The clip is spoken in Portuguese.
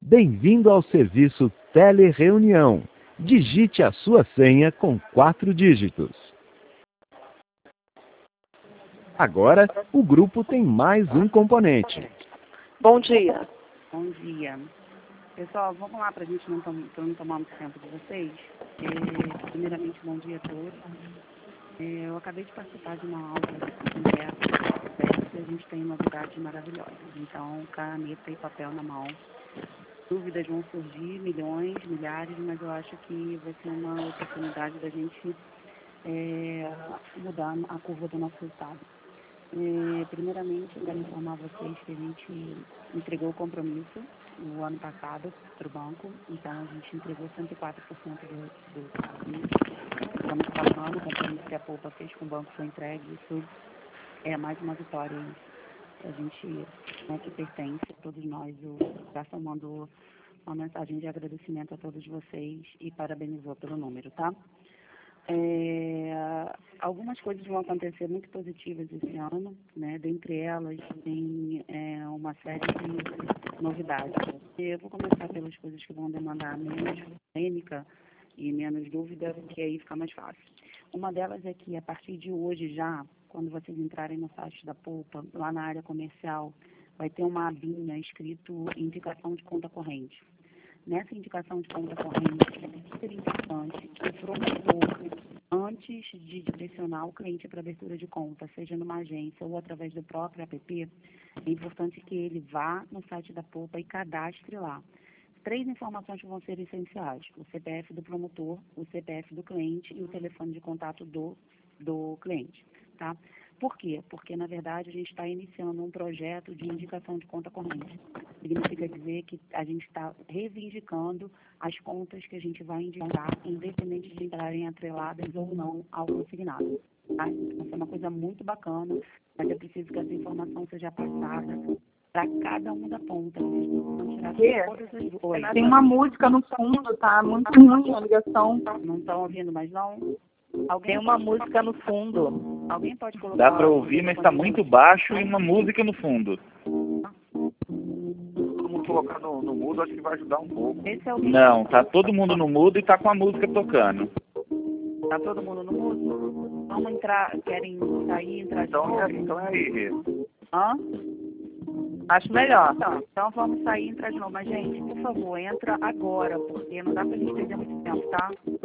Bem-vindo ao serviço Telereunião. Digite a sua senha com 4 dígitos. Agora, o grupo tem mais um componente. Bom dia. Bom dia. Pessoal, vamos lá para a gente não tomar muito tempo de vocês. Primeiramente, bom dia a todos. Eu acabei de participar de uma aula e a gente tem novidades maravilhosas. Então, caneta e papel na mão. Dúvidas vão surgir, milhões, milhares, mas eu acho que vai ser uma oportunidade da gente mudar a curva do nosso resultado. Primeiramente, eu quero informar vocês que a gente entregou o compromisso no ano passado para o banco, então a gente entregou 104% do compromisso. Estamos passando, o compromisso que a Poupa fez com o banco foi entregue, isso é mais uma vitória que a gente, que pertence a todos nós. O Garça mandou uma mensagem de agradecimento a todos vocês e parabenizou pelo número, tá? Algumas coisas vão acontecer muito positivas esse ano, né? Dentre elas tem uma série de novidades. Eu vou começar pelas coisas que vão demandar menos polêmica e menos dúvida, porque aí fica mais fácil. Uma delas é que a partir de hoje já, quando vocês entrarem no site da Poupa, lá na área comercial, vai ter uma abinha escrito indicação de conta corrente. Nessa indicação de conta corrente, é super importante que o promotor, antes de direcionar o cliente para abertura de conta, seja numa agência ou através do próprio app, é importante que ele vá no site da Poupa e cadastre lá 3 informações que vão ser essenciais: o CPF do promotor, o CPF do cliente e o telefone de contato do cliente, tá? Por quê? Porque, na verdade, a gente está iniciando um projeto de indicação de conta corrente. Significa dizer que a gente está reivindicando as contas que a gente vai indicar, independente de entrarem atreladas ou não ao consignado. Tá? Então, isso é uma coisa muito bacana, mas é preciso que essa informação seja passada para cada um da ponta. Tem uma música no fundo, tá? Muito ruim a ligação. Não estão ouvindo mais, não? Tem uma música no fundo. Alguém pode colocar... Dá para ouvir, mas está muito baixo e uma música no fundo. Todo mundo colocar no mudo, acho que vai ajudar um pouco. Esse é o... Não, tá todo mundo no mudo e tá com a música tocando. Tá todo mundo no mudo? Vamos entrar, querem sair, entrar de novo? Então é aí. Hã? Acho melhor. Então vamos sair e entrar de novo. Mas, gente, por favor, entra agora, porque não dá pra gente perder muito tempo, tá?